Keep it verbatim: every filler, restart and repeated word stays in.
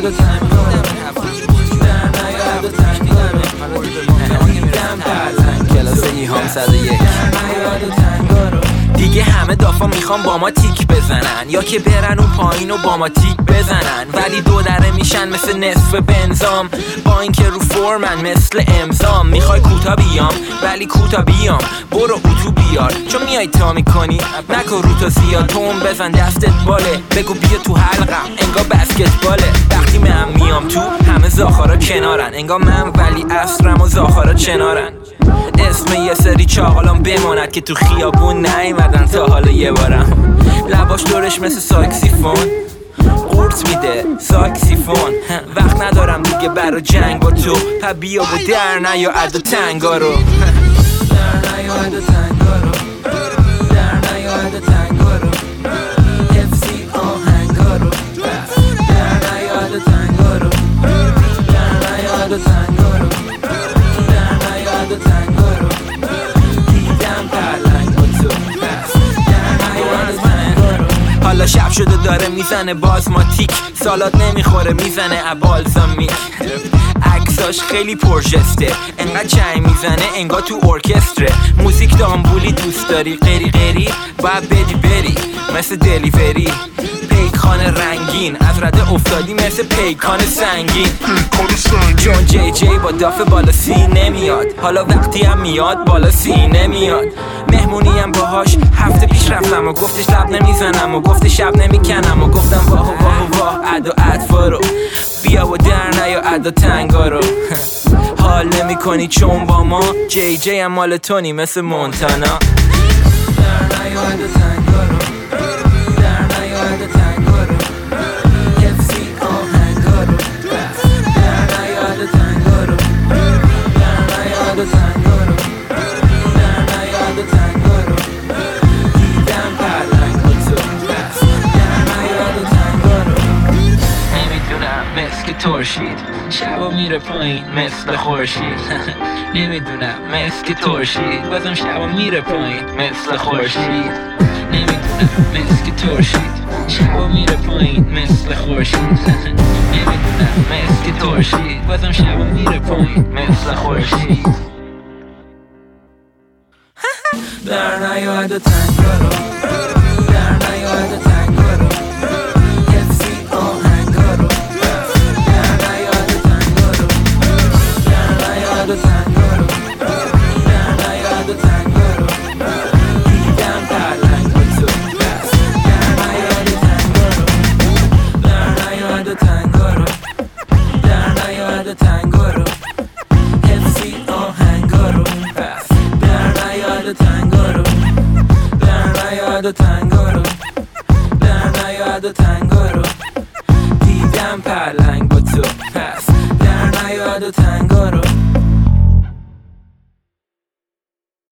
نیاد تنگا رو، در نیاد تنگا رو، دیدم پرلنگ کلاس ایهام صد و یک. در نیاد تنگا رو. دیگه همه دافا میخوام با ما تیک بزنن، یا که برن اون پایین و با ما تیک بزنن، ولی دو دره میشن مثل نصف بنزام، با اینکه رو فرمن مثل امضام. میخوای کوتا بیام ولی کوتا بیام، برو اتو بیار چون میای تا میکنی، نکن رو تا زیاد توم بزن دستت باله، بگو بیا تو حلقم انگار بسکتباله. وقتی من میام تو همه زاخارا کنارن، انگار من ولی اصرم و زاخارا چنارن. اسم یه سری چاقالان بماند که تو خیابون نیومدن تا حالا یه بارم. لباش دورش مثل ساکسیفون قورت میده ساکسیفون. وقت ندارم دیگه برا جنگ با تو، پا بیا و در نیا عد و تنگا رو، در نیاد تنگا رو، در نیاد تنگا رو، حفظی آهنگا رو، در نیاد تنگا رو، در نیاد تنگا رو، در نیاد تنگا رو، دیدم پرلنگ با تو، در نیاد تنگا رو. حالا شب شده داره میزنه بازماتیک، سالاد نمیخوره میزنه ابالزامیک، عکساش خیلی پرژسته، انقدر چای میزنه انگار تو ارکستره. موزیک دامبولی دوست داری غیری غیری باید بدی بری مثل دلیوری. پیکان رنگین از رده افتادی مثل پیکان سنگین، چون جی جی با داف بالا سی نمیاد، حالا وقتی هم میاد بالا سی نمیاد. مهمونی هم باهاش هفته پیش رفتم و گفتش لب نمیزنم و گفت شب نمیکنم و گفتم واه و واه و واه عد و عدفا رو، بیا و در نیا عد و تنگا رو. حال نمی کنی چون با ما جی جی هم مال تونی مثل مونتانا. در نیاد تنگا رو، در نیاد تنگا رو، حفظی آهنگا رو، در نیاد تنگا رو، در نیاد تنگا رو، در نیاد تنگا رو، دیدم پرلنگ با تو، در نیاد تنگا رو. نمیدونم مثل ترشید شبا میره پایین مثل خورشید. نمیدونم مثل ترشید بازم شبا میره پایین مثل خورشید. نمیدونم مثل ترشید شبا میره پایین مثل خورشید. نمیدونم مثل ترشید بازم شبا میره پایین مثل خورشید. در نیاد تنگا رو، در نیاد تنگا رو، حفظی آهنگا رو، در نیاد تنگا رو، در نیاد تنگا رو، در نیاد تنگا رو، دیدم پرلنگ با تو، در نیاد تنگا رو، در نیاد تنگا رو، در نیاد تنگا رو، حفظی آهنگا رو، در نیاد تنگا رو، در نیاد تنگا رو، در نیاد تنگا رو، دیدم پرلنگ با تو، پس در نیاد تنگا رو.